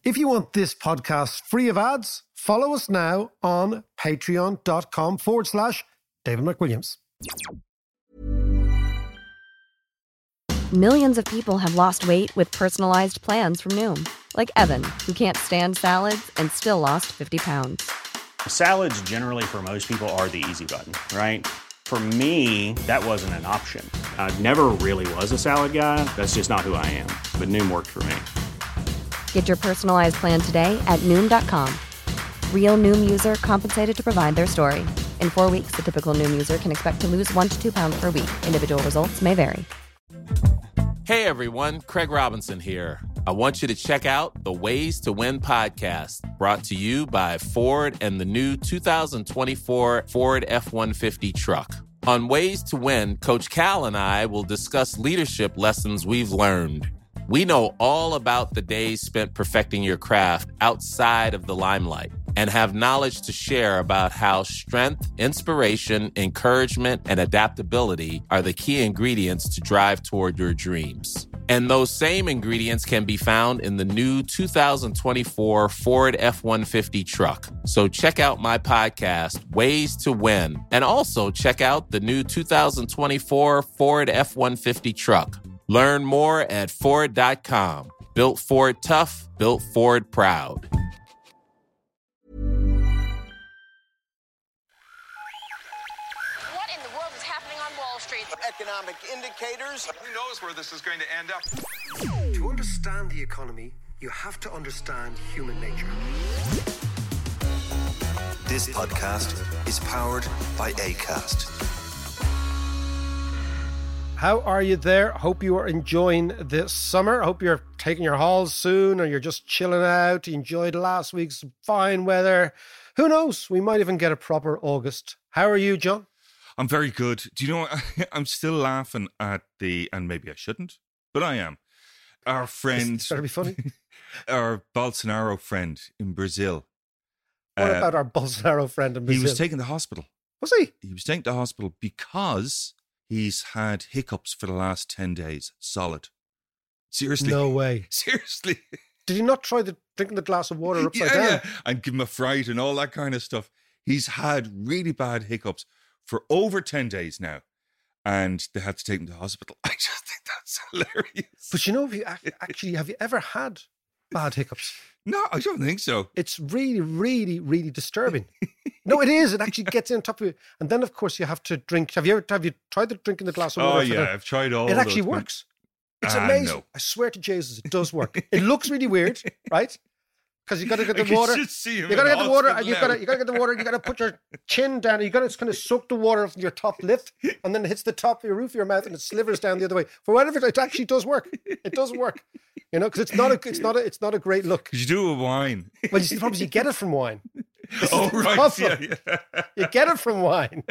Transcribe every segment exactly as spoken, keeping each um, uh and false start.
If you want this podcast free of ads, follow us now on patreon.com forward slash David McWilliams. Millions of people have lost weight with personalized plans from Noom. Like Evan, who can't stand salads and still lost fifty pounds. Salads generally for most people are the easy button, right? For me, that wasn't an option. I never really was a salad guy. That's just not who I am. But Noom worked for me. Get your personalized plan today at Noom dot com. Real Noom user compensated to provide their story. In four weeks, the typical Noom user can expect to lose one to two pounds per week. Individual results may vary. Hey everyone, Craig Robinson here. I want you to check out the Ways to Win podcast, brought to you by Ford and the new two thousand twenty-four Ford F one fifty truck. On Ways to Win, Coach Cal and I will discuss leadership lessons we've learned. We know all about the days spent perfecting your craft outside of the limelight and have knowledge to share about how strength, inspiration, encouragement, and adaptability are the key ingredients to drive toward your dreams. And those same ingredients can be found in the new two thousand twenty-four Ford F one fifty truck. So check out my podcast, Ways to Win, and also check out the new two thousand twenty-four Ford F one fifty truck. Learn more at Ford dot com. Built Ford tough, built Ford proud. What in the world is happening on Wall Street? Economic indicators. Who knows where this is going to end up? To understand the economy, you have to understand human nature. This podcast is powered by Acast. How are you there? Hope you are enjoying this summer. I hope you're taking your hauls soon, or you're just chilling out. You enjoyed last week's fine weather. Who knows? We might even get a proper August. How are you, John? I'm very good. Do you know what? I'm still laughing at the, and maybe I shouldn't, but I am. Our friend. It's better be funny. Our Bolsonaro friend in Brazil. What uh, about our Bolsonaro friend in Brazil? He was taken to hospital. Was he? He was taken to hospital because he's had hiccups for the last ten days. Solid. Seriously. No way. Seriously. Did he not try the drinking the glass of water upside yeah, down? Yeah, and give him a fright and all that kind of stuff. He's had really bad hiccups for over ten days now, and they had to take him to hospital. I just think that's hilarious. But you know, have you actually, have you ever had bad hiccups? No, I don't think so. It's really, really, really disturbing. No, it is. It actually gets in on top of you. And then, of course, you have to drink. Have you ever have you tried the drinking the glass of water? Oh, yeah, I've tried all It actually those. works. It's Ah, amazing. no. I swear to Jesus, it does work. It looks really weird, right? Because you got to get I the can water. just see him You got to in get the water, hospital and you now. got to you got to get the water. You got to put your chin down. And you got to kind of suck the water from your top lip, and then it hits the top of your roof of your mouth, and it slivers down the other way. For whatever, it actually does work. It does work. You know, because it's not a it's not a it's not a great look. Because you do it with wine. Well, you see, the problem is you get it from wine. This Oh, is the right. problem. Yeah, yeah. You get it from wine.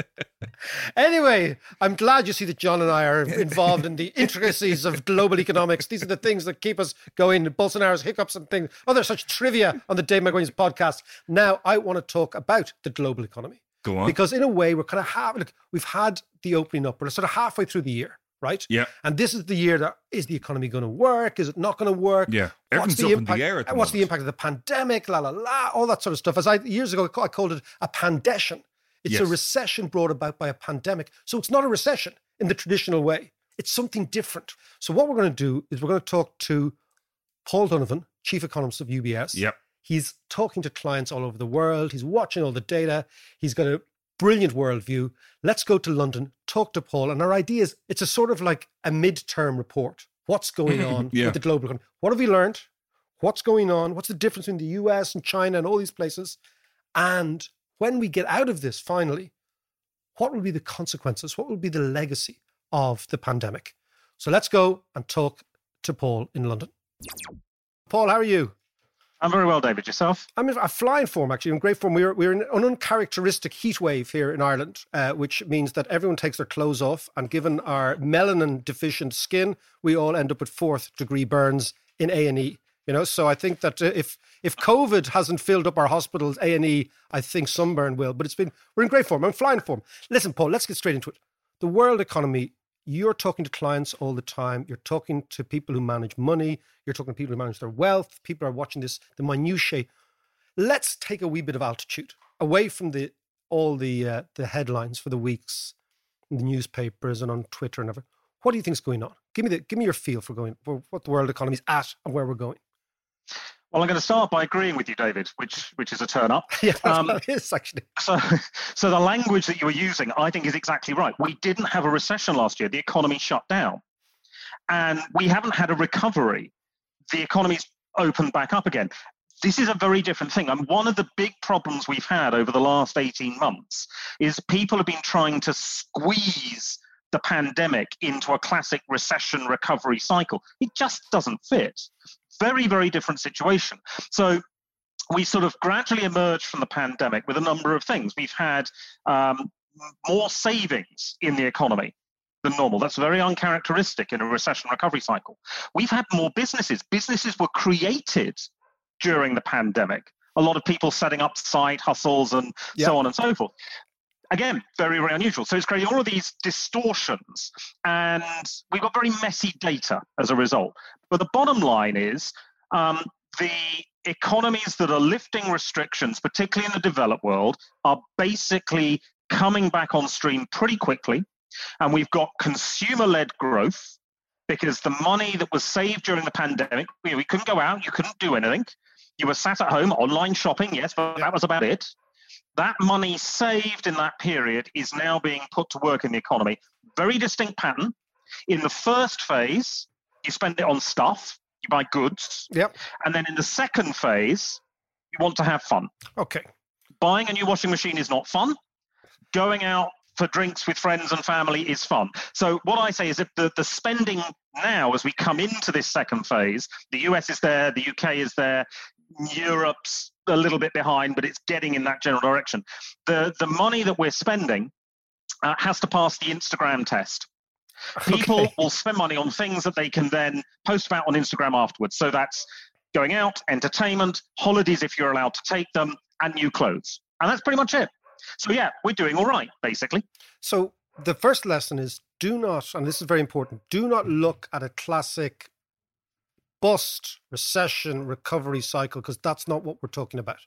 Anyway, I'm glad you see that John and I are involved in the intricacies of global economics. These are the things that keep us going. Bolsonaro's hiccups and things. Other such trivia on the Dave McWilliams podcast. Now, I want to talk about the global economy. Go on. Because in a way, we're kind of half, look, we've had the opening up. We're sort of halfway through the year, right? Yeah. And this is the year that, is the economy going to work? Is it not going to work? Yeah. What's Everything's the up in impact? the air at the What's the moment. impact of the pandemic? La la la, all that sort of stuff. As I years ago I called it a pandession. It's a Yes. recession brought about by a pandemic. So it's not a recession in the traditional way. It's something different. So what we're going to do is we're going to talk to Paul Donovan, chief economist of U B S. Yep. He's talking to clients all over the world. He's watching all the data. He's got a brilliant worldview. Let's go to London, talk to Paul. And our idea is it's a sort of like a midterm report. What's going on Yeah. with the global economy? What have we learned? What's going on? What's the difference between the U S and China and all these places? And when we get out of this, finally, what will be the consequences? What will be the legacy of the pandemic? So let's go and talk to Paul in London. Paul, how are you? I'm very well, David. Yourself? I'm in a flying form, actually, in great form. We're, we're in an uncharacteristic heat wave here in Ireland, uh, which means that everyone takes their clothes off. And given our melanin-deficient skin, we all end up with fourth degree burns in A and E. You know, so I think that uh, if if COVID hasn't filled up our hospitals, A and E, I think sunburn will. But it's been we're in great form. I'm in flying form. Listen, Paul, let's get straight into it. The world economy you're talking to clients all the time. You're talking to people who manage money. You're talking to people who manage their wealth. People are watching this, the minutiae. Let's take a wee bit of altitude away from the all the uh, the headlines for the weeks in the newspapers and on Twitter and everything. What do you think is going on? Give me the give me your feel for going for what the world economy is at and where we're going. Well, I'm going to start by agreeing with you, David, which which is a turn up. Yeah, that's um, what it is, actually. So, so the language that you were using, I think, is exactly right. We didn't have a recession last year. The economy shut down. And we haven't had a recovery. The economy's opened back up again. This is a very different thing. And one of the big problems we've had over the last eighteen months is people have been trying to squeeze the pandemic into a classic recession recovery cycle. It just doesn't fit. Very, very different situation. So we sort of gradually emerged from the pandemic with a number of things. We've had um, more savings in the economy than normal. That's very uncharacteristic in a recession recovery cycle. We've had more businesses. Businesses were created during the pandemic. A lot of people setting up side hustles and yep. so on and so forth. Again, very, very unusual. So it's creating all of these distortions, and we've got very messy data as a result. But the bottom line is um, the economies that are lifting restrictions, particularly in the developed world, are basically coming back on stream pretty quickly. And we've got consumer-led growth because the money that was saved during the pandemic, we, we couldn't go out, you couldn't do anything. You were sat at home, online shopping, yes, but that was about it. That money saved in that period is now being put to work in the economy. Very distinct pattern. In the first phase, you spend it on stuff, you buy goods. Yep. And then in the second phase, you want to have fun. Okay. Buying a new washing machine is not fun. Going out for drinks with friends and family is fun. So what I say is that the, the spending now, as we come into this second phase, the U S is there, the U K is there, Europe's a little bit behind, but it's getting in that general direction. The the money that we're spending uh, has to pass the Instagram test. People okay. will spend money on things that they can then post about on Instagram afterwards. So that's going out, entertainment, holidays if you're allowed to take them, and new clothes. And that's pretty much it. So yeah, we're doing all right, basically. So the first lesson is do not, and this is very important, do not look at a classic bust, recession, recovery cycle, because that's not what we're talking about.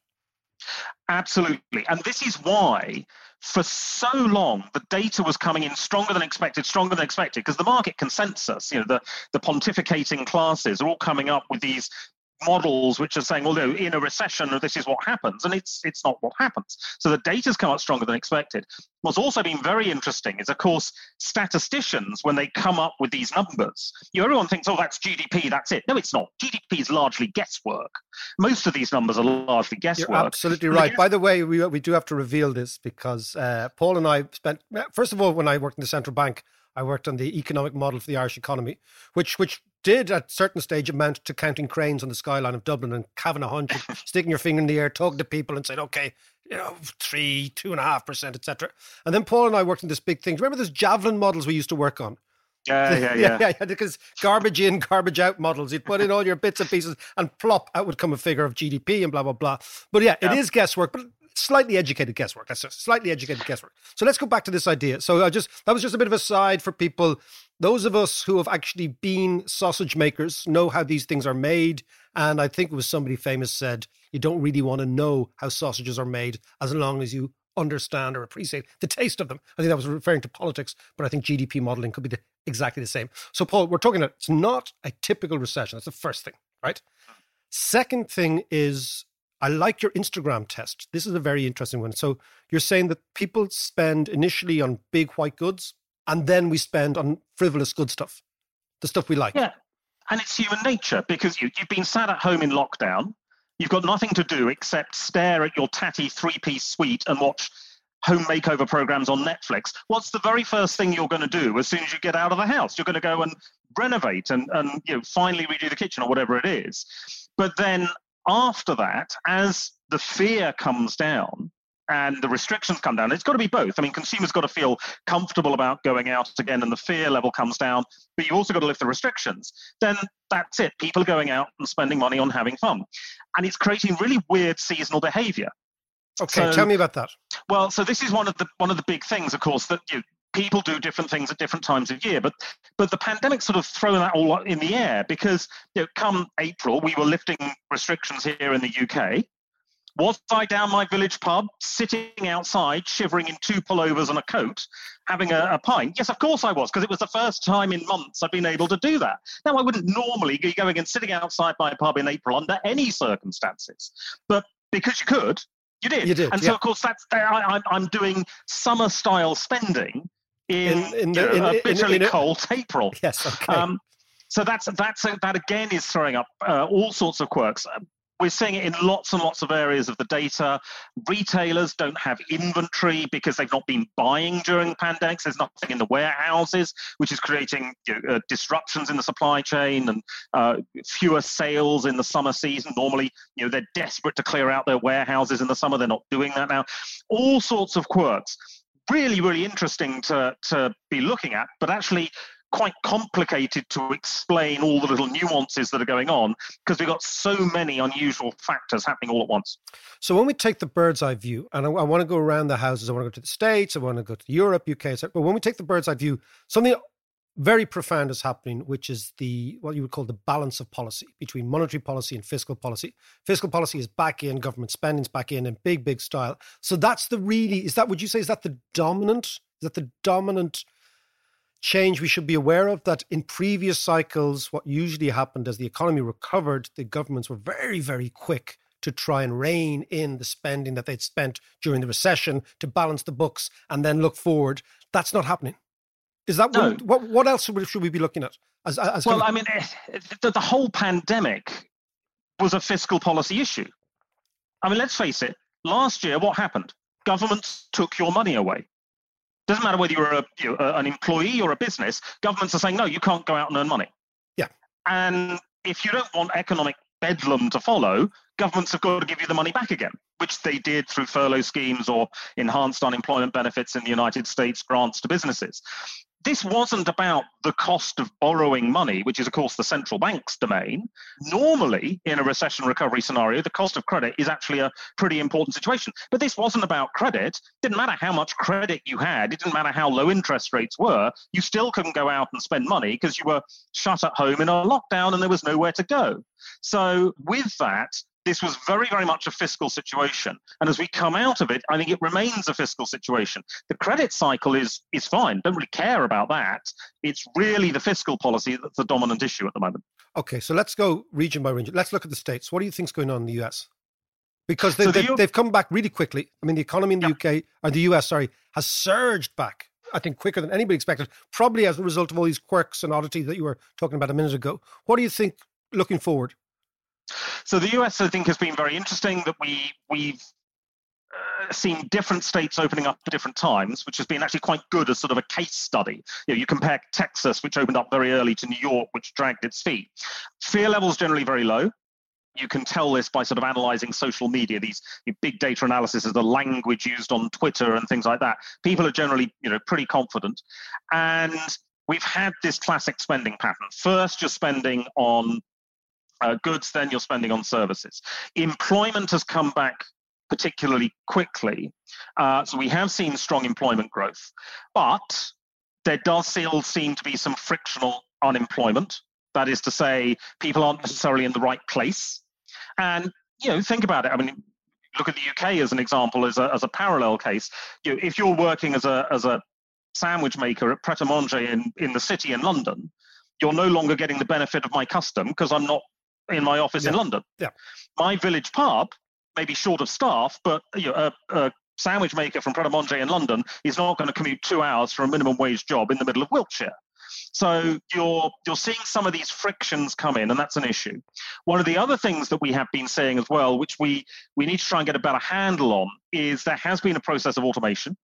Absolutely. And this is why for so long the data was coming in stronger than expected, stronger than expected, because the market consensus, you know, the, the pontificating classes are all coming up with these models which are saying, well, no, in a recession, this is what happens. And it's it's not what happens. So the data's come out stronger than expected. What's also been very interesting is, of course, statisticians, when they come up with these numbers, you know, everyone thinks, oh, that's G D P, that's it. No, it's not. G D P is largely guesswork. Most of these numbers are largely guesswork. You're absolutely right. Guess- By the way, we we do have to reveal this because uh, Paul and I spent, first of all, when I worked in the central bank, I worked on the economic model for the Irish economy, which which did at a certain stage amount to counting cranes on the skyline of Dublin and having a hundred, sticking your finger in the air, talking to people and saying, okay, you know, three, two and a half percent, et cetera. And then Paul and I worked on this big thing. Remember those javelin models we used to work on? Yeah, yeah, yeah. yeah, yeah, because garbage in, garbage out models. You'd put in all your bits and pieces and plop, out would come a figure of G D P and blah, blah, blah. But yeah, yeah. it is guesswork, but slightly educated guesswork. That's just slightly educated guesswork. So let's go back to this idea. So I just, that was just a bit of a side for people. Those of us who have actually been sausage makers know how these things are made. And I think it was somebody famous said, you don't really want to know how sausages are made as long as you understand or appreciate the taste of them. I think that was referring to politics, but I think G D P modeling could be the, exactly the same. So Paul, we're talking about, it's not a typical recession. That's the first thing, right? Second thing is, I like your Instagram test. This is a very interesting one. So you're saying that people spend initially on big white goods and then we spend on frivolous good stuff, the stuff we like. Yeah, and it's human nature because you, you've been sat at home in lockdown. You've got nothing to do except stare at your tatty three-piece suite and watch home makeover programs on Netflix. What's the very first thing you're going to do as soon as you get out of the house? You're going to go and renovate and, and you know, finally redo the kitchen or whatever it is. But then after that, as the fear comes down and the restrictions come down, it's got to be both. I mean, consumers got to feel comfortable about going out again and the fear level comes down, but you've also got to lift the restrictions. Then that's it. People are going out and spending money on having fun. And it's creating really weird seasonal behavior. Okay, so, tell me about that. Well, so this is one of the one of the big things, of course, that you know, people do different things at different times of year. But but the pandemic sort of thrown that all in the air because, you know, come April, we were lifting restrictions here in the U K. Was I down my village pub, sitting outside, shivering in two pullovers and a coat, having a, a pint? Yes, of course I was, because it was the first time in months I'd been able to do that. Now, I wouldn't normally be going and sitting outside my pub in April under any circumstances. But because you could, you did. You did, and yeah. so, of course, that's I, I'm doing summer-style spending in, In- in you the- know, in- a in- bitterly in a- cold April. Yes, okay. Um, so that's that's that again is throwing up uh, all sorts of quirks. We're seeing it in lots and lots of areas of the data. Retailers don't have inventory because they've not been buying during pandemics. There's nothing in the warehouses, which is creating, you know, uh, disruptions in the supply chain and uh, fewer sales in the summer season. Normally, you know, they're desperate to clear out their warehouses in the summer. They're not doing that now. All sorts of quirks. Really, really interesting to, to be looking at, but actually quite complicated to explain all the little nuances that are going on because we've got so many unusual factors happening all at once. So when we take the bird's eye view, and I, I want to go around the houses, I want to go to the States, I want to go to Europe, U K, et cetera. But when we take the bird's eye view, something very profound is happening, which is the what you would call the balance of policy between monetary policy and fiscal policy. Fiscal policy is back in, government spending's back in, in big, big style. So that's the really, is that, would you say, is that the dominant, is that the dominant change we should be aware of, that in previous cycles, what usually happened as the economy recovered, the governments were very, very quick to try and rein in the spending that they'd spent during the recession to balance the books and then look forward. That's not happening. Is that No. what, what, what else should we be looking at? As, as Well, kind of- I mean, the, the whole pandemic was a fiscal policy issue. I mean, let's face it, last year, what happened? Governments took your money away. Doesn't matter whether you're a, you know, an employee or a business, governments are saying, no, you can't go out and earn money. Yeah. And if you don't want economic bedlam to follow, governments have got to give you the money back again, which they did through furlough schemes or enhanced unemployment benefits in the United States, grants to businesses. This wasn't about the cost of borrowing money, which is, of course, the central bank's domain. Normally, in a recession recovery scenario, the cost of credit is actually a pretty important situation. But this wasn't about credit. It didn't matter how much credit you had. It didn't matter how low interest rates were. You still couldn't go out and spend money because you were shut at home in a lockdown and there was nowhere to go. So with that, this was very, very much a fiscal situation. And as we come out of it, I think it remains a fiscal situation. The credit cycle is is fine. Don't really care about that. It's really the fiscal policy that's the dominant issue at the moment. Okay, so let's go region by region. Let's look at the States. What do you think's going on in the U S? Because they, So the they, U- they've come back really quickly. I mean, the economy in the Yeah. U K, or the U S, sorry, has surged back, I think, quicker than anybody expected, probably as a result of all these quirks and oddities that you were talking about a minute ago. What do you think looking forward? So the U S, I think, has been very interesting that we, we've uh, seen different states opening up at different times, which has been actually quite good as sort of a case study. You know, you compare Texas, which opened up very early, to New York, which dragged its feet. Fear levels generally very low. You can tell this by sort of analyzing social media, these big data analysis of the language used on Twitter and things like that. People are generally, you know, pretty confident. And we've had this classic spending pattern. First, you're spending on Uh, goods, then you're spending on services. Employment has come back particularly quickly. Uh, so we have seen strong employment growth, but there does still seem to be some frictional unemployment. That is to say, people aren't necessarily in the right place. And, you know, think about it. I mean, look at the U K as an example, as a, as a parallel case. You know, if you're working as a, as a sandwich maker at Pret a Manger in, in the city in London, you're no longer getting the benefit of my custom because I'm not in my office Yeah. in London. Yeah. My village pub may be short of staff, but you know, a, a sandwich maker from Pret a Manger in London is not going to commute two hours for a minimum wage job in the middle of Wiltshire. So you're you're seeing some of these frictions come in, and that's an issue. One of the other things that we have been seeing as well, which we, we need to try and get a better handle on, is there has been a process of automation.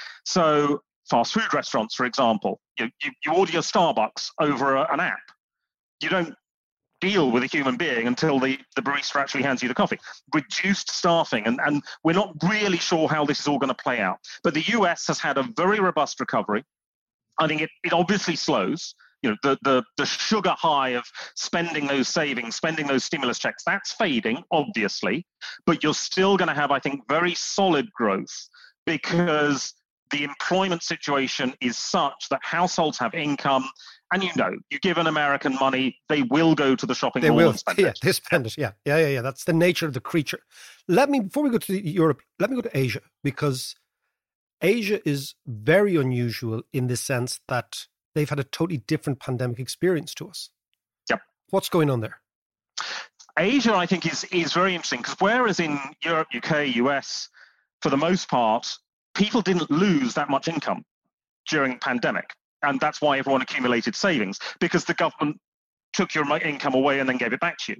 So fast food restaurants, for example, you, you, you order your Starbucks over a, an app. You don't deal with a human being until the, the barista actually hands you the coffee. Reduced staffing, and, and we're not really sure how this is all going to play out. But the U S has had a very robust recovery. I think it, it obviously slows. You know, the, the, the sugar high of spending those savings, spending those stimulus checks, that's fading, obviously. But you're still going to have, I think, very solid growth because the employment situation is such that households have income. And you know, you give an American money, they will go to the shopping they mall will. and spend yeah, it. They spend it. Yeah, yeah, yeah, yeah. That's the nature of the creature. Let me, before we go to Europe, let me go to Asia, because Asia is very unusual in the sense that they've had a totally different pandemic experience to us. Yep. What's going on there? Asia, I think, is is very interesting, because whereas in Europe, U K, U S, for the most part, people didn't lose that much income during the pandemic. And that's why everyone accumulated savings, because the government took your income away and then gave it back to you.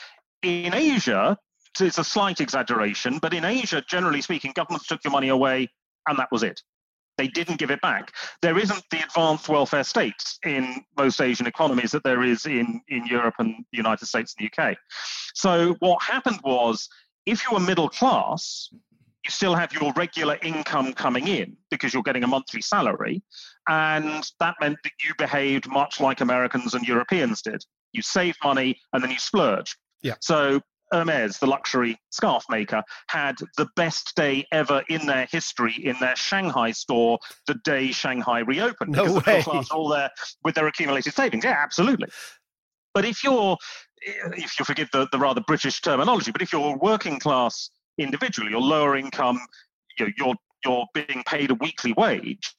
In Asia, it's a slight exaggeration, but in Asia, generally speaking, governments took your money away and that was it. They didn't give it back. There isn't the advanced welfare states in most Asian economies that there is in, in Europe and the United States and the U K. So what happened was, if you were middle class, you still have your regular income coming in because you're getting a monthly salary. And that meant that you behaved much like Americans and Europeans did. You save money and then you splurge. Yeah. So Hermes, the luxury scarf maker, had the best day ever in their history in their Shanghai store the day Shanghai reopened. No because way. the middle class are all there with their accumulated savings. Yeah, absolutely. But if you're, if you forgive the, the rather British terminology, but if you're working class individual, you're lower income, you know, you're you're being paid a weekly wage,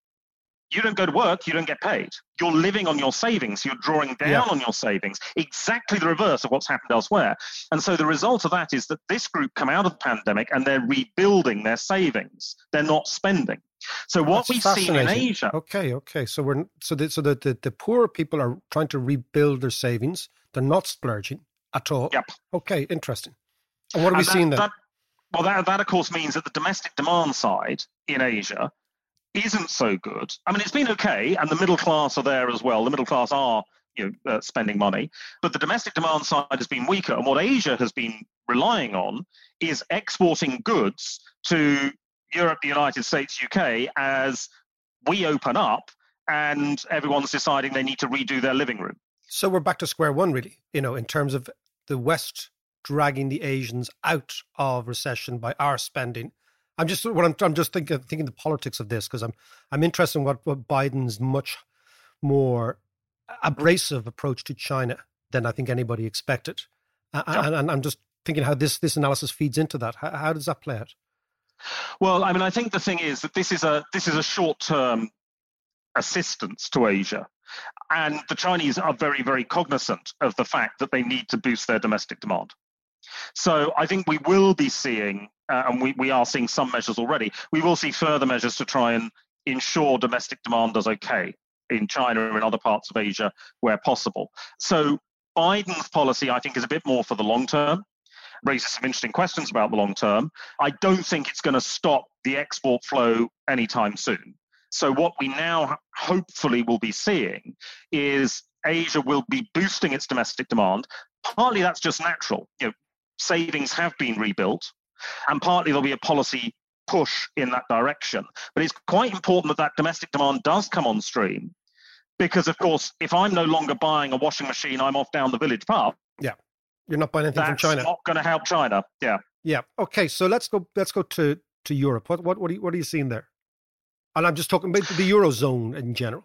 you don't go to work, you don't get paid. You're living on your savings, you're drawing down yeah. on your savings, exactly the reverse of what's happened elsewhere. And so the result of that is that this group come out of the pandemic and they're rebuilding their savings. They're not spending. So what That's we've seen in Asia... Okay, okay. So we're so the, so the, the, the poor people are trying to rebuild their savings. They're not splurging at all. Yep. Okay, interesting. And what are we and that, seeing then? That, well, that, that, of course, means that the domestic demand side in Asia isn't so good. I mean, it's been okay, and the middle class are there as well. The middle class are, you know, uh, spending money, but the domestic demand side has been weaker. And what Asia has been relying on is exporting goods to Europe, the United States, U K, as we open up and everyone's deciding they need to redo their living room. So we're back to square one, really, you know, in terms of the West dragging the Asians out of recession by our spending. I'm just what I'm, I'm just thinking thinking the politics of this, because I'm I'm interested in what, what Biden's much more abrasive approach to China than I think anybody expected, yeah. and, and I'm just thinking how this this analysis feeds into that. How, how does that play out? Well, I mean, I think the thing is that this is a this is a short term assistance to Asia. And the Chinese are very, very cognizant of the fact that they need to boost their domestic demand. So I think we will be seeing, uh, and we, we are seeing some measures already, we will see further measures to try and ensure domestic demand does okay in China and in other parts of Asia where possible. So Biden's policy, I think, is a bit more for the long term, raises some interesting questions about the long term. I don't think it's going to stop the export flow anytime soon. So what we now hopefully will be seeing is Asia will be boosting its domestic demand. Partly that's just natural. You know, savings have been rebuilt, and partly there'll be a policy push in that direction. But it's quite important that that domestic demand does come on stream, because, of course, if I'm no longer buying a washing machine, I'm off down the village pub. Yeah, you're not buying anything that's from China. Not going to help China. Yeah. Yeah. Okay. So let's go. Let's go to to Europe. What what what are you, what are you seeing there? And I'm just talking about the Eurozone in general.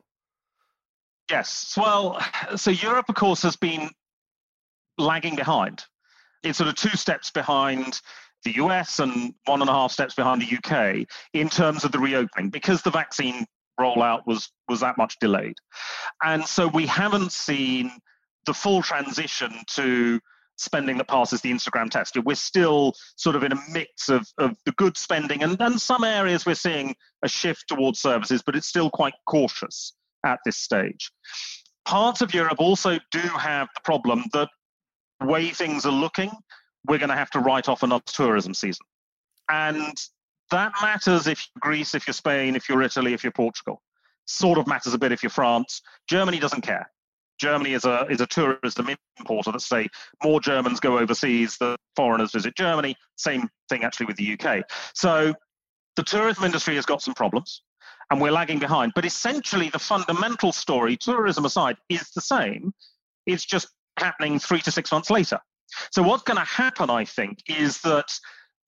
Yes. Well, so Europe, of course, has been lagging behind. It's sort of two steps behind the U S and one and a half steps behind the U K in terms of the reopening, because the vaccine rollout was was that much delayed. And so we haven't seen the full transition to spending that passes the Instagram test. We're still sort of in a mix of, of the good spending, and, and some areas we're seeing a shift towards services, but it's still quite cautious at this stage. Parts of Europe also do have the problem that the way things are looking, we're going to have to write off another tourism season. And that matters if you're Greece, if you're Spain, if you're Italy, if you're Portugal. Sort of matters a bit if you're France. Germany doesn't care. Germany is a is a tourism importer that say more Germans go overseas than foreigners visit Germany. Same thing actually with the U K. So the tourism industry has got some problems and we're lagging behind. But essentially the fundamental story, tourism aside, is the same. It's just happening three to six months later. So what's going to happen, I think, is that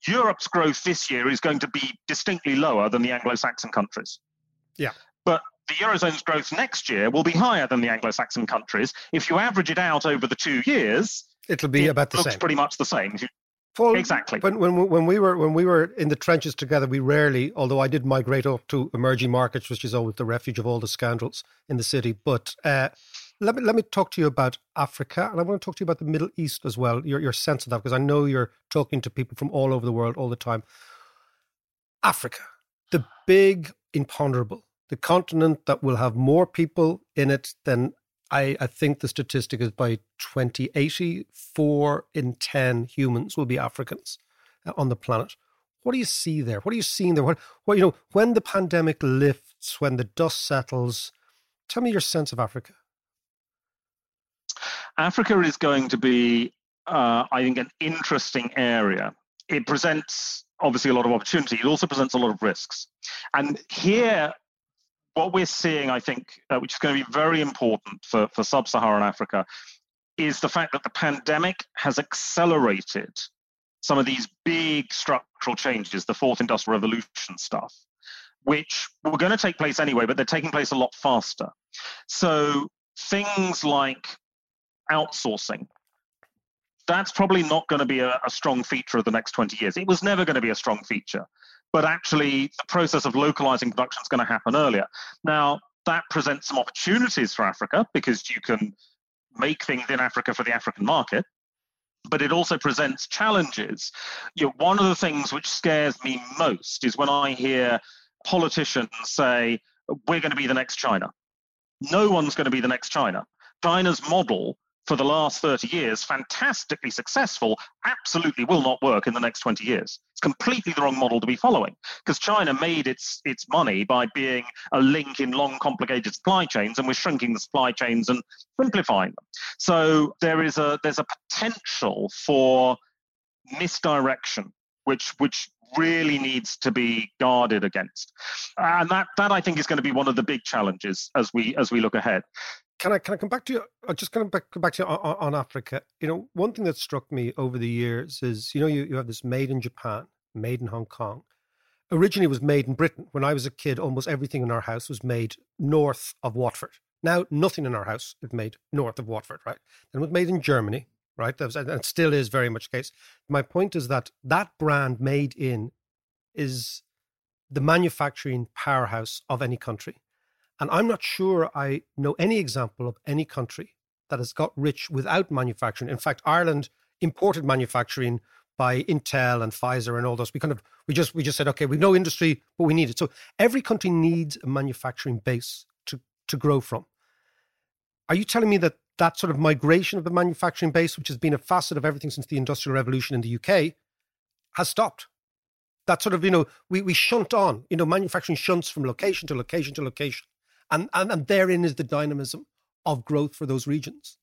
Europe's growth this year is going to be distinctly lower than the Anglo-Saxon countries. Yeah. But the Eurozone's growth next year will be higher than the Anglo-Saxon countries. If you average it out over the two years, it'll be it about the looks same. pretty much the same. Paul, exactly. When, when when we were when we were in the trenches together, we rarely, although I did migrate up to emerging markets, which is always the refuge of all the scoundrels in the city. But uh, let me let me talk to you about Africa, and I want to talk to you about the Middle East as well. Your your sense of that, because I know you're talking to people from all over the world all the time. Africa, the big imponderable, the continent that will have more people in it than. I, I think the statistic is by twenty eighty, four in ten humans will be Africans on the planet. What do you see there? What are you seeing there? What, what, you know, when the pandemic lifts, when the dust settles, tell me your sense of Africa. Africa is going to be, uh, I think, an interesting area. It presents, obviously, a lot of opportunity. It also presents a lot of risks. And here, what we're seeing, I think, uh, which is going to be very important for, for sub-Saharan Africa, is the fact that the pandemic has accelerated some of these big structural changes, the fourth industrial revolution stuff, which were going to take place anyway, but they're taking place a lot faster. So things like outsourcing, that's probably not going to be a, a strong feature of the next twenty years. It was never going to be a strong feature. But actually, the process of localizing production is going to happen earlier. Now, that presents some opportunities for Africa because you can make things in Africa for the African market, but it also presents challenges. You know, one of the things which scares me most is when I hear politicians say, we're going to be the next China. No one's going to be the next China. China's model for the last thirty years, fantastically successful, absolutely will not work in the next twenty years. It's completely the wrong model to be following because China made its its money by being a link in long, complicated supply chains, and we're shrinking the supply chains and simplifying them. So there is a there's a potential for misdirection, which which really needs to be guarded against, and that that I think is going to be one of the big challenges as we as we look ahead. Can I can I come back to you? I'm just going to come back to you on, on Africa. You know, one thing that struck me over the years is, you know, you, you have this made in Japan, made in Hong Kong. Originally, it was made in Britain. When I was a kid, almost everything in our house was made north of Watford. Now, nothing in our house is made north of Watford, right? Then it was made in Germany, right? That was, and it still is very much the case. My point is that that brand made in is the manufacturing powerhouse of any country. And I'm not sure I know any example of any country that has got rich without manufacturing. In fact, Ireland imported manufacturing by Intel and Pfizer and all those. We kind of we just we just said, okay, we've no industry, but we need it. So every country needs a manufacturing base to to grow from. Are you telling me that that sort of migration of the manufacturing base, which has been a facet of everything since the Industrial Revolution in the U K, has stopped? That sort of, you know, we, we shunt on, you know, manufacturing shunts from location to location to location. And, and and therein is the dynamism of growth for those regions.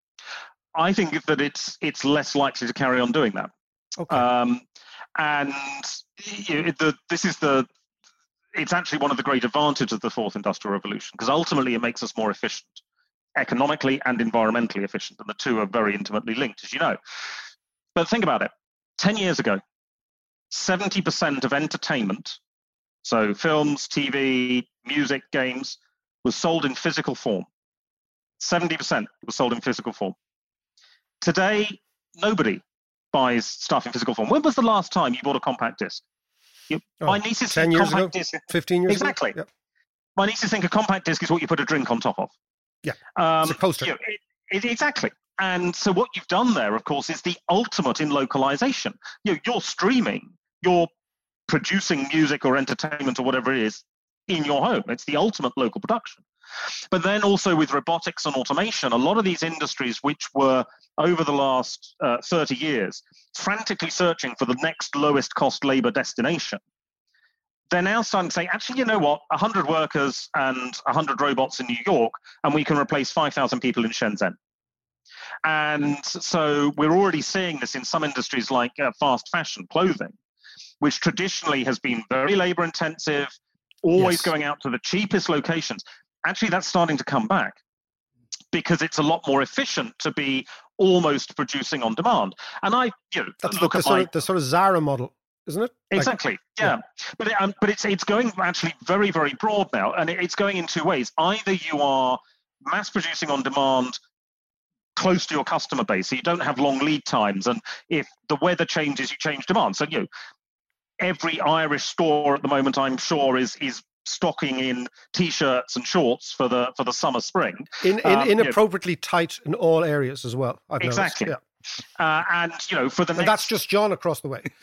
I think that it's it's less likely to carry on doing that. Okay. Um, and you know, the, this is the it's actually one of the great advantages of the fourth industrial revolution, because ultimately it makes us more efficient, economically and environmentally efficient, and the two are very intimately linked, as you know. But think about it. Ten years ago, seventy percent of entertainment, so films, T V, music, games, was sold in physical form. seventy percent was sold in physical form. Today, nobody buys stuff in physical form. When was the last time you bought a compact disc? You, oh, my nieces ten think years compact ago, disc. fifteen years exactly. ago. Exactly. Yep. My nieces think a compact disc is what you put a drink on top of. Yeah, um, it's a coaster. You know, it, it, exactly. And so what you've done there, of course, is the ultimate in localization. You know, you're streaming, you're producing music or entertainment or whatever it is in your home. It's the ultimate local production. But then also with robotics and automation, a lot of these industries which were over the last uh, thirty years frantically searching for the next lowest cost labor destination, they're now starting to say, actually, you know what, one hundred workers and one hundred robots in New York, and we can replace five thousand people in Shenzhen. And so we're already seeing this in some industries like uh, fast fashion, clothing, which traditionally has been very labor intensive, always yes. going out to the cheapest locations. Actually, that's starting to come back because it's a lot more efficient to be almost producing on demand. And I, you know, that's look the, at the, my, sort of, the sort of Zara model. isn't it? Exactly. Like, yeah. yeah. But it, um, but it's it's going actually very, very broad now. And it, it's going in two ways. Either you are mass producing on demand close to your customer base, so you don't have long lead times. And if the weather changes, you change demand. So, you know, every Irish store at the moment, I'm sure, is is stocking in t-shirts and shorts for the for the summer spring. In, in um, inappropriately you know, tight in all areas as well. I've exactly. Noticed. Yeah. Uh, and you know, for the and next... that's just John across the way.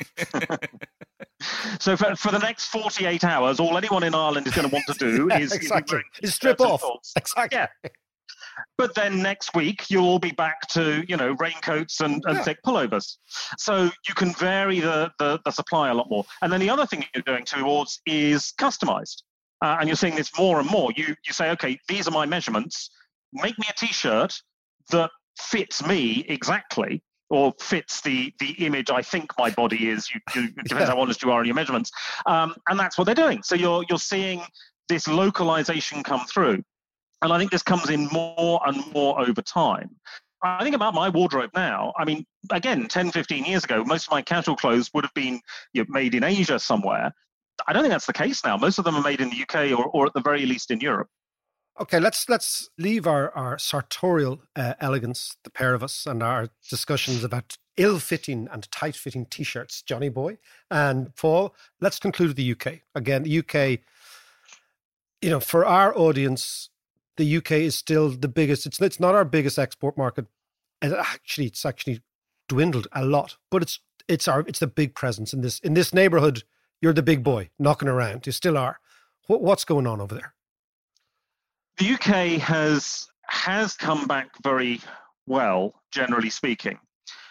So for, for the next forty-eight hours, all anyone in Ireland is going to want to do is, exactly. is, is strip off. Thoughts. Exactly. Yeah. But then next week, you'll all be back to, you know, raincoats and, and yeah. thick pullovers. So you can vary the, the, the supply a lot more. And then the other thing you're going towards is customized. Uh, and you're seeing this more and more. You you say, okay, these are my measurements. Make me a T-shirt that fits me exactly, or fits the the image I think my body is. You, you, it depends yeah. how honest you are in your measurements. Um, and that's what they're doing. So you're you're seeing this localization come through. And I think this comes in more and more over time. I think about my wardrobe now. I mean, again, ten, fifteen years ago, most of my casual clothes would have been you know, made in Asia somewhere. I don't think that's the case now. Most of them are made in the U K or, or at the very least in Europe. Okay, let's let's leave our, our sartorial uh, elegance, the pair of us, and our discussions about ill-fitting and tight-fitting T-shirts, Johnny Boy and Paul. Let's conclude with the U K. Again, the U K, you know, for our audience, the U K is still the biggest. It's it's not our biggest export market. And actually, it's actually dwindled a lot. But it's it's our it's the big presence in this in this neighborhood. You're the big boy knocking around. You still are. What, what's going on over there? The U K has has come back very well, generally speaking.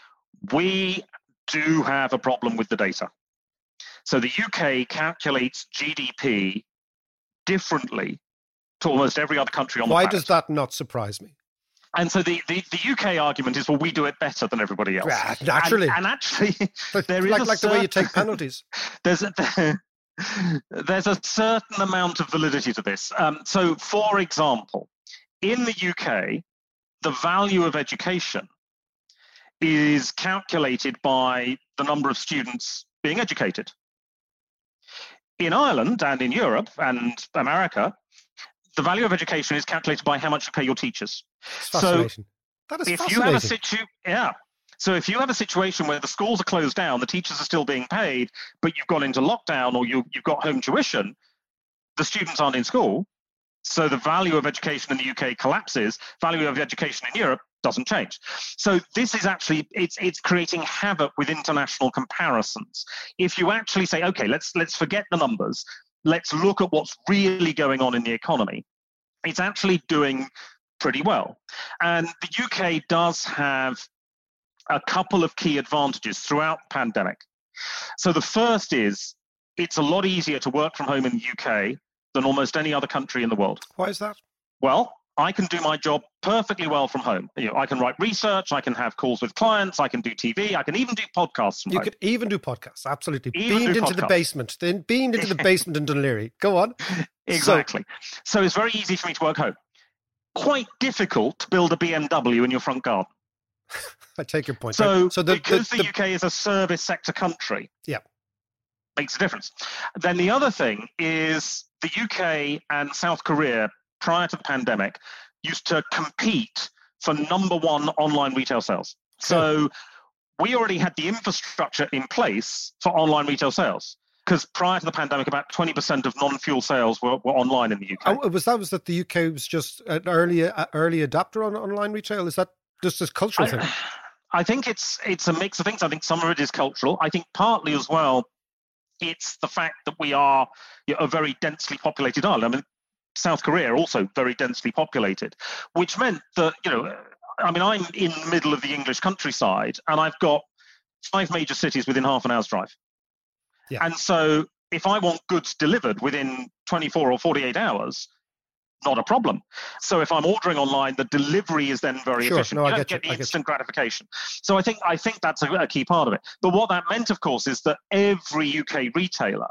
We do have a problem with the data. So the U K calculates G D P differently to almost every other country on the planet. Why does that not surprise me? And so the, the, the U K argument is, well, we do it better than everybody else. Yeah, naturally. And, and actually, there is like, a like certain, the way you take penalties. There's a, there, there's a certain amount of validity to this. Um, so, for example, in the U K, the value of education is calculated by the number of students being educated. In Ireland and in Europe and America, the value of education is calculated by how much you pay your teachers. So that is if fascinating. you have a situ- yeah. So if you have a situation where the schools are closed down, the teachers are still being paid, but you've gone into lockdown or you, you've got home tuition, the students aren't in school. So the value of education in the U K collapses. Value of education in Europe doesn't change. So this is actually, it's it's creating havoc with international comparisons. If you actually say, okay, let's let's forget the numbers. Let's look at what's really going on in the economy. It's actually doing pretty well. And the U K does have a couple of key advantages throughout the pandemic. So the first is it's a lot easier to work from home in the U K than almost any other country in the world. Why is that? Well, I can do my job perfectly well from home. You know, I can write research, I can have calls with clients, I can do T V, I can even do podcasts from you home. You could even do podcasts, absolutely. Even beamed do into podcasts. the basement, then beamed into the basement in Dún Laoghaire. Go on. Exactly. So, so it's very easy for me to work home. Quite difficult to build a B M W in your front garden. I take your point. So, so the, because the, the, the U K is a service sector country, yeah, makes a difference. Then the other thing is the U K and South Korea, prior to the pandemic, used to compete for number one online retail sales. So we already had the infrastructure in place for online retail sales. Because prior to the pandemic, about twenty percent of non-fuel sales were, were online in the U K. Oh, was that was that the U K was just an early uh, early adapter on online retail? Is that just a cultural I, thing? I think it's it's a mix of things. I think some of it is cultural. I think partly as well, it's the fact that we are you know, a very densely populated island. I mean, South Korea also very densely populated, which meant that you know, I mean, I'm in the middle of the English countryside, and I've got five major cities within half an hour's drive. Yeah. And so if I want goods delivered within twenty-four or forty-eight hours, not a problem. So if I'm ordering online, the delivery is then very sure. efficient. No, you I don't get, get you. the instant gratification. So I think I think that's a, a key part of it. But what that meant, of course, is that every U K retailer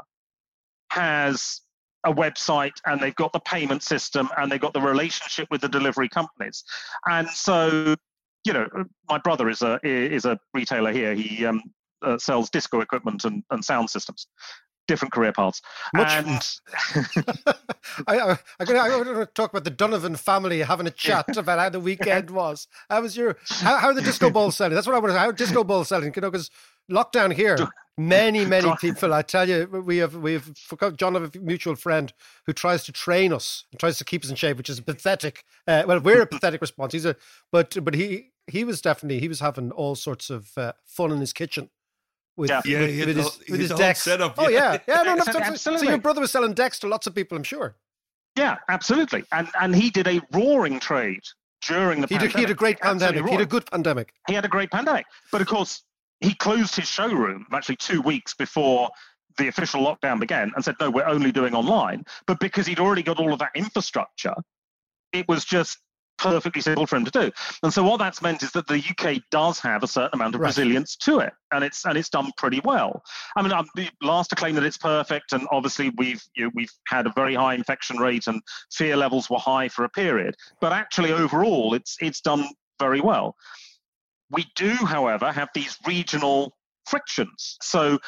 has a website and they've got the payment system and they've got the relationship with the delivery companies. And so, you know, my brother is a is a retailer here. He um, uh, sells disco equipment and, and sound systems. Different career paths. Much, and I, I, I'm going to talk about the Donovan family having a chat about how the weekend was. How was your, how, how are the disco balls selling? That's what I want to, how are disco balls selling? You know, because lockdown here, many, many people, I tell you, we have, we have, John have a mutual friend who tries to train us, and tries to keep us in shape, which is pathetic. Uh, well, we're a pathetic response. He's a, but, but he, he was definitely, he was having all sorts of uh, fun in his kitchen. With, yeah, with, yeah, with his, the, with his whole decks. Setup, oh, yeah. Yeah, no, no, absolutely. So your brother was selling decks to lots of people, I'm sure. Yeah, absolutely. And and he did a roaring trade during the he pandemic. Did, he had a great pandemic. He had a good pandemic. He had a great pandemic. But of course, he closed his showroom actually two weeks before the official lockdown began and said, no, we're only doing online. But because he'd already got all of that infrastructure, it was just perfectly simple for him to do. And so what that's meant is that the U K does have a certain amount of right. resilience to it, and it's and it's done pretty well. I mean, I'm the last to claim that it's perfect, and obviously we've you know, we've had a very high infection rate and fear levels were high for a period, but actually overall it's it's done very well. We do, however, have these regional frictions. So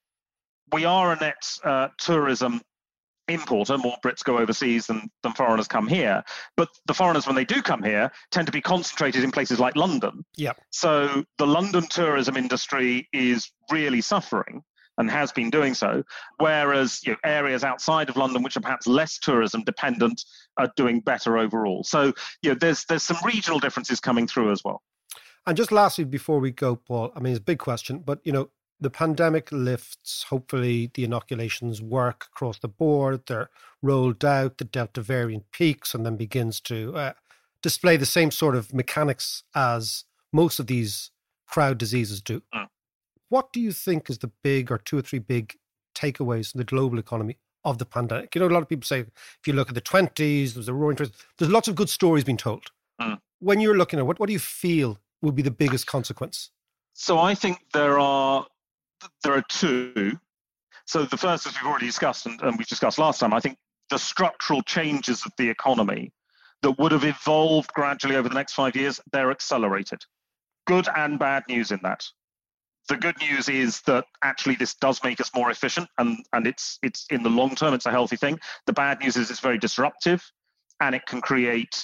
we are a net uh, tourism importer. More Brits go overseas than, than foreigners come here. But the foreigners, when they do come here, tend to be concentrated in places like London. Yeah. So the London tourism industry is really suffering and has been doing so, whereas you know, areas outside of London, which are perhaps less tourism dependent, are doing better overall. So you know, there's there's some regional differences coming through as well. And just lastly, before we go, Paul, I mean, it's a big question, but you know, the pandemic lifts, hopefully the inoculations work across the board, they're rolled out, the Delta variant peaks and then begins to uh, display the same sort of mechanics as most of these crowd diseases do. Mm. What do you think is the big or two or three big takeaways from the global economy of the pandemic? You know, a lot of people say, if you look at the twenties, there's a roaring twenties, there's lots of good stories being told. Mm. When you're looking at what, what do you feel will be the biggest consequence? So I think there are There are two. So the first, as we've already discussed, and, and we've discussed last time, I think the structural changes of the economy that would have evolved gradually over the next five years, they're accelerated. Good and bad news in that. The good news is that actually this does make us more efficient, and, and it's it's in the long term, it's a healthy thing. The bad news is it's very disruptive, and it can create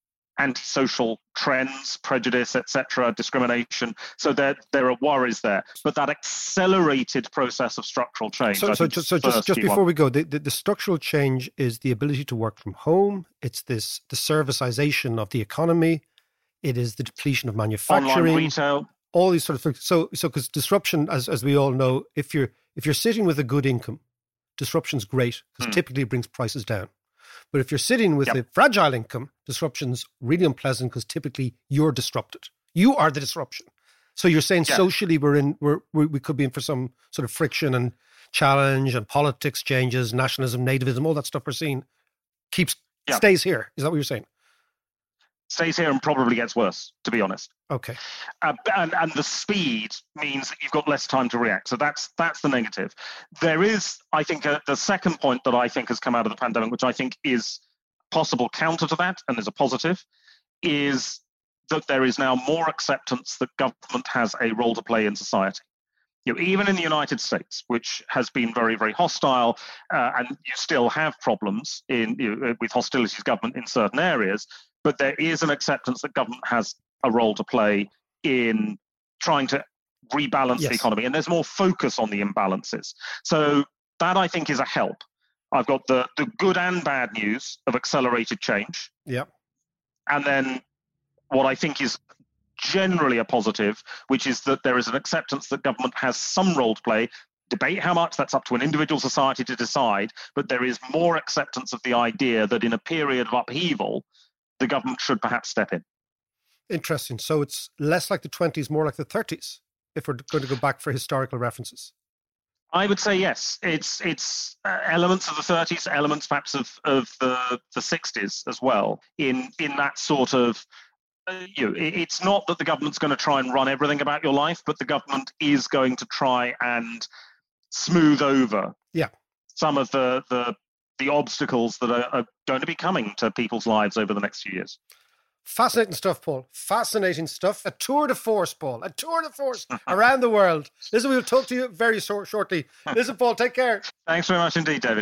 antisocial trends, prejudice, et cetera, discrimination. So there, there are worries there. But that accelerated process of structural change. So, so just, so just, just before one. we go, the, the, the structural change is the ability to work from home. It's this the servicization of the economy. It is the depletion of manufacturing, online retail, all these sort of things. So, so because disruption, as as we all know, if you're if you're sitting with a good income, disruption's great because mm. typically it brings prices down. But if you're sitting with yep. a fragile income, disruption's really unpleasant because typically you're disrupted. You are the disruption. So you're saying yeah. socially we're in, we're, we could be in for some sort of friction and challenge and politics changes, nationalism, nativism, all that stuff we're seeing keeps yep. stays here. Is that what you're saying? Stays here and probably gets worse, to be honest. Okay. Uh, and, and the speed means that you've got less time to react. So that's that's the negative. There is, I think, a, the second point that I think has come out of the pandemic, which I think is possible counter to that and is a positive, is that there is now more acceptance that government has a role to play in society. You know, even in the United States, which has been very, very hostile, uh, and you still have problems in you know, with hostility to government in certain areas, but there is an acceptance that government has a role to play in trying to rebalance yes. the economy. And there's more focus on the imbalances. So that, I think, is a help. I've got the, the good and bad news of accelerated change. Yeah. And then what I think is generally a positive, which is that there is an acceptance that government has some role to play. Debate how much, that's up to an individual society to decide. But there is more acceptance of the idea that in a period of upheaval, the government should perhaps step in. Interesting. So it's less like the twenties, more like the thirties, if we're going to go back for historical references. I would say yes. It's it's uh, elements of the thirties, elements perhaps of, of the, the sixties as well, in, in that sort of, uh, you know, it, it's not that the government's going to try and run everything about your life, but the government is going to try and smooth over yeah. some of the, the the obstacles that are, are going to be coming to people's lives over the next few years. Fascinating stuff, Paul. Fascinating stuff. A tour de force, Paul. A tour de force around the world. Listen, we'll talk to you very so- shortly. Listen, Paul, take care. Thanks very much indeed, David.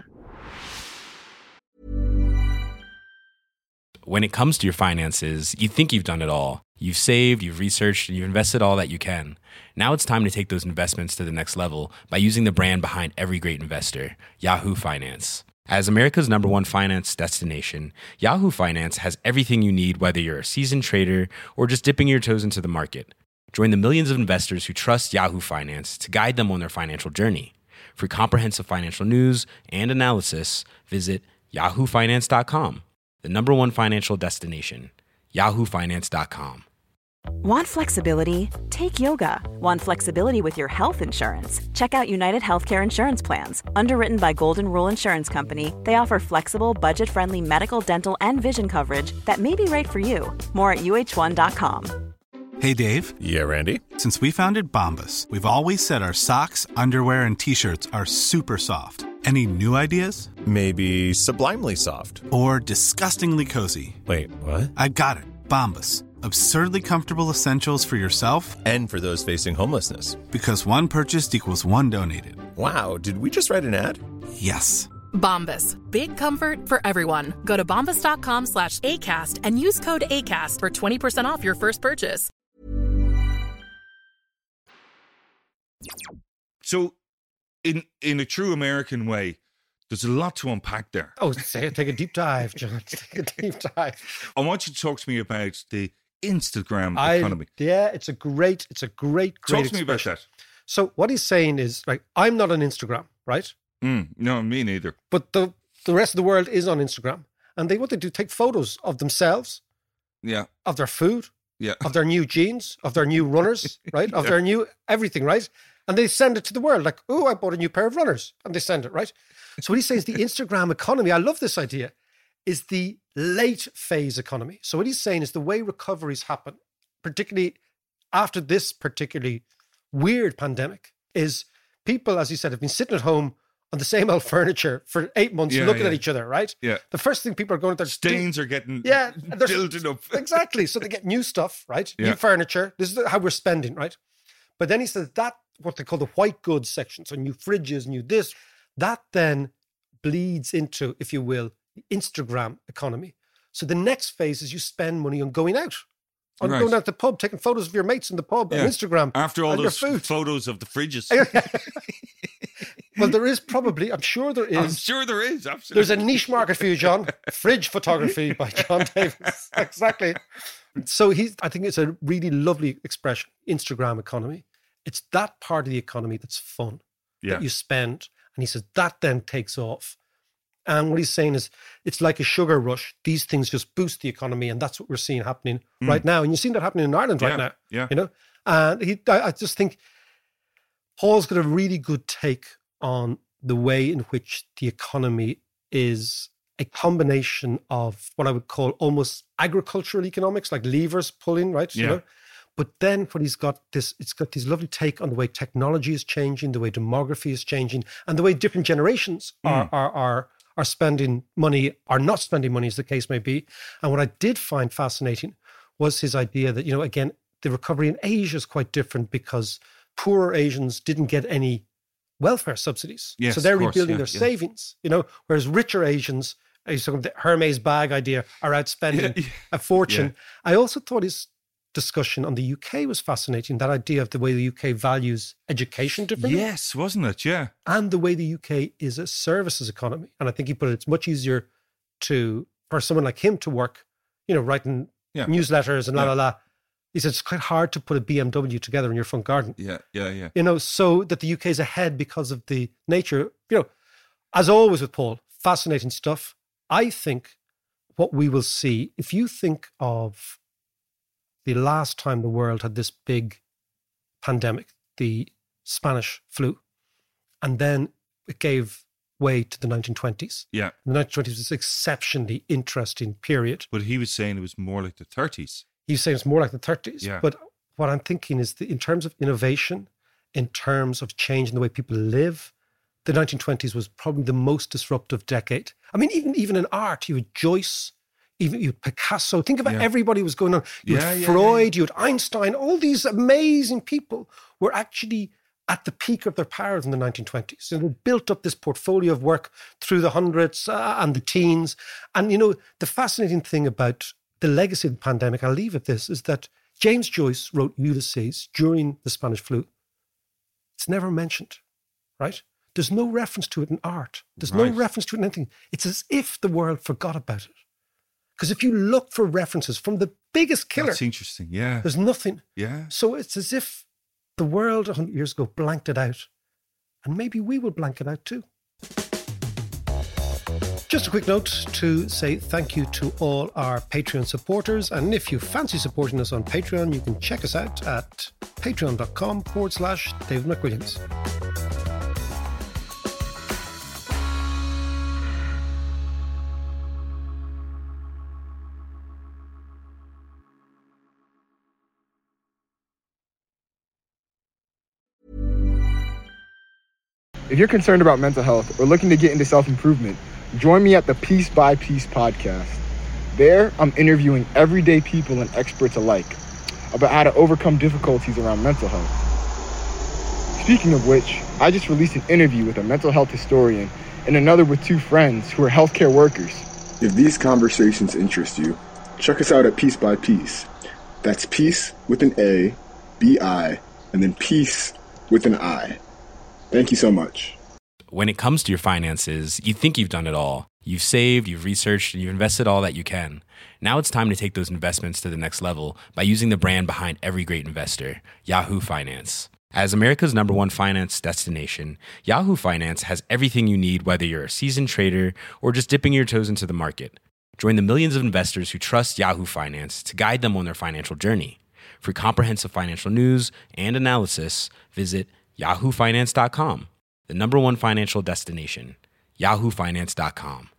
When it comes to your finances, you think you've done it all. You've saved, you've researched, and you've invested all that you can. Now it's time to take those investments to the next level by using the brand behind every great investor, Yahoo Finance. As America's number one finance destination, Yahoo Finance has everything you need, whether you're a seasoned trader or just dipping your toes into the market. Join the millions of investors who trust Yahoo Finance to guide them on their financial journey. For comprehensive financial news and analysis, visit yahoo finance dot com. The number one financial destination, yahoo finance dot com. Want flexibility? Take yoga. Want flexibility with your health insurance? Check out United Healthcare Insurance Plans. Underwritten by Golden Rule Insurance Company, they offer flexible, budget-friendly medical, dental, and vision coverage that may be right for you. More at u h one dot com. Hey, Dave. Yeah, Randy. Since we founded Bombas, we've always said our socks, underwear, and T-shirts are super soft. Any new ideas? Maybe sublimely soft. Or disgustingly cozy. Wait, what? I got it. Bombas. Absurdly comfortable essentials for yourself and for those facing homelessness. Because one purchased equals one donated. Wow, did we just write an ad? Yes. Bombas. Big comfort for everyone. Go to bombas dot com slash ACAST and use code ACAST for twenty percent off your first purchase. So, in in a true American way, there's a lot to unpack there. Oh, say, take a deep dive, John. Take a deep dive. I want you to talk to me about the Instagram I, economy. Yeah, it's a great, it's a great, great Talk to me about that. So what he's saying is, like, I'm not on Instagram, right? Mm, no, me neither. But the the rest of the world is on Instagram. And they what they do, take photos of themselves, yeah, of their food, yeah, of their new jeans, of their new runners, right? Of yeah. their new everything, right? And they send it to the world like, oh, I bought a new pair of runners. And they send it, right? So what he says, the Instagram economy, I love this idea, is the late phase economy. So what he's saying is the way recoveries happen, particularly after this particularly weird pandemic, is people, as you said, have been sitting at home on the same old furniture for eight months yeah, looking yeah. at each other, right? Yeah. The first thing people are going to... Stains are getting yeah, building up. Exactly. So they get new stuff, right? Yeah. New furniture. This is how we're spending, right? But then he says that, what they call the white goods section, so new fridges, new this, that then bleeds into, if you will, the Instagram economy. So the next phase is you spend money on going out. On right. going out to the pub, taking photos of your mates in the pub yeah. on Instagram. After all and those your food. photos of the fridges. Well, there is probably, I'm sure there is. I'm sure there is, absolutely. There's a niche market for you, John. Fridge photography by John Davis. Exactly. So he's, I think it's a really lovely expression, Instagram economy. It's that part of the economy that's fun, yeah. that you spend. And he says that then takes off. And what he's saying is it's like a sugar rush. These things just boost the economy. And that's what we're seeing happening mm. right now. And you're seeing that happening in Ireland yeah. right now. Yeah. You know, and he, I, I just think Paul's got a really good take on the way in which the economy is a combination of what I would call almost agricultural economics, like levers pulling, right? Yeah. You know? But then what he's got this, it's got this lovely take on the way technology is changing, the way demography is changing, and the way different generations are, mm. are, are, are spending money, are not spending money, as the case may be. And what I did find fascinating was his idea that, you know, again, the recovery in Asia is quite different because poorer Asians didn't get any welfare subsidies. Yes, so they're course, rebuilding yeah, their yeah. savings, you know, whereas richer Asians, sort of the Hermes bag idea, are out spending yeah, yeah. a fortune. Yeah. I also thought his discussion on the U K was fascinating, that idea of the way the U K values education differently. Yes, wasn't it? Yeah. And the way the U K is a services economy. And I think he put it, it's much easier to, for someone like him to work, you know, writing yeah. newsletters and la, yeah. la, la. He said it's quite hard to put a B M W together in your front garden. Yeah, yeah, yeah. You know, so that the U K is ahead because of the nature, you know, as always with Paul, fascinating stuff. I think what we will see, if you think of the last time the world had this big pandemic, the Spanish flu, and then it gave way to the nineteen twenties. Yeah. The nineteen twenties was an exceptionally interesting period. But he was saying it was more like the thirties. He's saying it's more like the thirties. Yeah. But what I'm thinking is that in terms of innovation, in terms of changing the way people live, the nineteen twenties was probably the most disruptive decade. I mean, even, even in art, you had Joyce, even you had Picasso. Think about Yeah. everybody was going on. You Yeah, had yeah, Freud, you had Einstein. All these amazing people were actually at the peak of their powers in the nineteen twenties. And they built up this portfolio of work through the hundreds uh, and the teens. And, you know, the fascinating thing about the legacy of the pandemic, I'll leave at this, is that James Joyce wrote Ulysses during the Spanish flu. It's never mentioned, right? There's no reference to it in art. There's Right. no reference to it in anything. It's as if the world forgot about it. Because if you look for references from the biggest killer, That's interesting. Yeah. there's nothing. Yeah. So it's as if the world one hundred years ago blanked it out. And maybe we will blank it out too. Just a quick note to say thank you to all our Patreon supporters. And if you fancy supporting us on Patreon, you can check us out at patreon.com forward slash David McWilliams. If you're concerned about mental health or looking to get into self-improvement, join me at the Piece by Piece podcast. There, I'm interviewing everyday people and experts alike about how to overcome difficulties around mental health. Speaking of which, I just released an interview with a mental health historian and another with two friends who are healthcare workers. If these conversations interest you, check us out at Piece by Piece. That's Piece with an A, B I, and then Peace with an I. Thank you so much. When it comes to your finances, you think you've done it all. You've saved, you've researched, and you've invested all that you can. Now it's time to take those investments to the next level by using the brand behind every great investor, Yahoo Finance. As America's number one finance destination, Yahoo Finance has everything you need, whether you're a seasoned trader or just dipping your toes into the market. Join the millions of investors who trust Yahoo Finance to guide them on their financial journey. For comprehensive financial news and analysis, visit yahoo finance dot com, the number one financial destination, yahoo finance dot com.